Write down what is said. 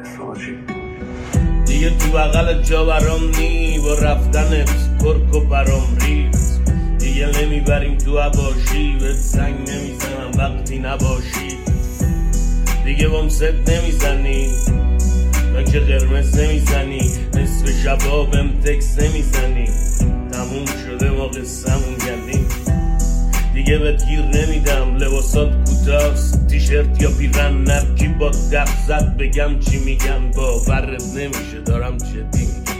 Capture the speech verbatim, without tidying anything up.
دیگه تو بغل جا برام نی، با رفتنت کرک و برام ریخت. دیگه نمیبریم تو عباشی، بهت زنگ نمیزنم وقتی نباشی. دیگه بام ست نمیزنی، من که قرمز نمیزنی. نصف شبا بهم تکس نمیزنی، تموم شده ما قصه‌مون کردیم. دیگه بهت گیر نمیدم، لباسات کوتاست، تیشرت یا پیرن نرکی با دف زد. بگم چی میگن باورت نمیشه، دارم جدی میگم.